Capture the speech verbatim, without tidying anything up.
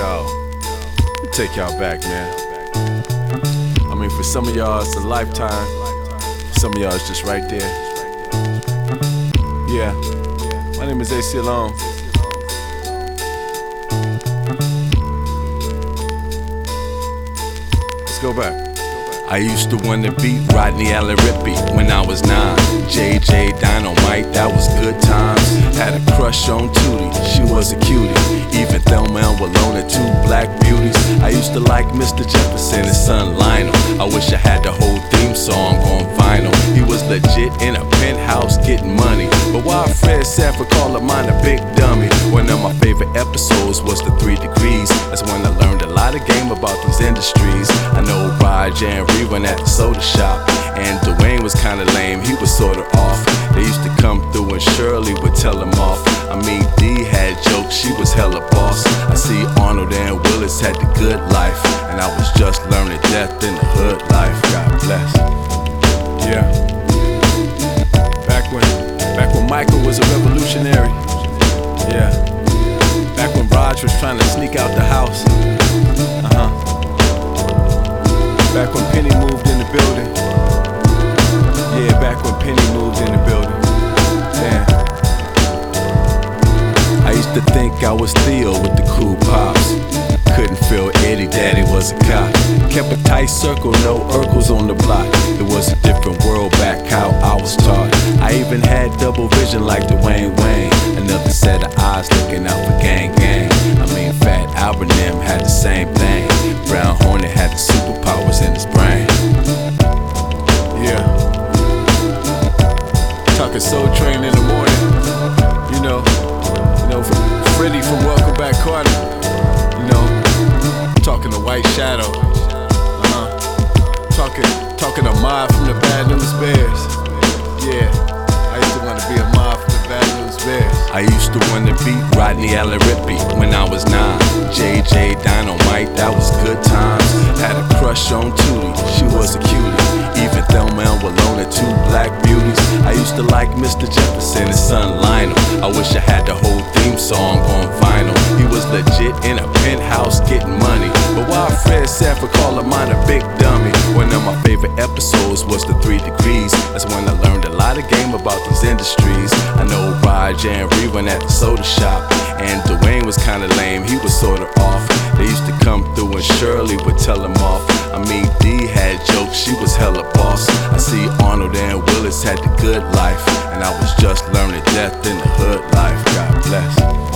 Yo, take y'all back, man. I mean, for some of y'all, it's a lifetime. For some of y'all, it's just right there. Yeah, my name is A C Alone. Let's go back. I used to wanna beat Rodney Allen Rippey when I was nine. J J Dynamite, that was good times. Had a crush on Tootie, she was a cutie. Even Thelma and Wallona, two black beauties. I used to like Mister Jefferson and son Lionel. I wish I had the whole theme song on vinyl. He was legit in a penthouse getting money. But while Fred Sanford called mine a big dummy, one of my favorite episodes was the Three Degrees. That's when I learned a lot of game about these industries. I know Roger and Rerun at the soda shop, and Dwayne was kinda lame, he was sorta off. They used to come through and Shirley would tell him off. I mean, Dee had jokes, she was hella boss. I see Arnold and Willis had the good life, and I was just learning death in the hood life. God bless. Yeah. Back when, back when Michael was a revolutionary. Yeah. Back when Raj was trying to sneak out the house. Uh-huh. Back when Penny moved in the building. Yeah, back when Penny moved in the building. Damn. I used to think I was Theo with the cool pops. Couldn't feel Eddie, Daddy was a cop. Kept a tight circle, no Urkels on the block. It was a different world back how I was taught. I even had double vision like Dwayne Wayne. Another set of eyes looking out for gang gang. I mean, Fat Albert and them had the same thing. Brown Hornet had the superpowers in his brain. Yeah. Talking Soul Train in the morning. You know, you know, Freddie from Welcome Back Carter. You know, talking to White Shadow. Uh-huh. Talking, talking to Mob from the Bad News Bears. Yeah, I used to want to be a Mob from the Bad News Bears. I used to want to beat Rodney Allen Rippey when I was nine. J J Dynamite, that was good times. Had a crush on Tootie, she was a cutie. Even Thelma and Wallona, two black beauties. I used to like Mister Jefferson and son Lionel. I wish I had the whole theme song on vinyl. He was legit in a penthouse getting money. But while Fred Sanford called mine a big dummy, one of my favorite episodes was the Three Degrees. That's when I learned a lot of game about these industries. I know Roger and Rerun at the soda shop, and Dwayne was kinda lame, he was sorta off. They used to come through and Shirley would tell him off. I mean, Dee had jokes, she was hella boss. I see Arnold and Willis had the good life, and I was just learning death in the hood life. God bless.